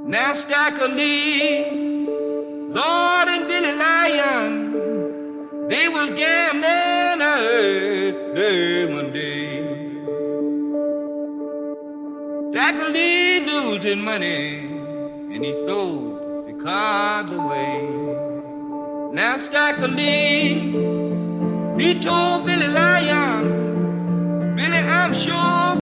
Now Stacker Lee, Lord and Billy Lion, they was gambling day one day. Stacker Lee lose his money and he throws the cards away. Now Stacker Lee, he told Billy Lion, Billy, I'm sure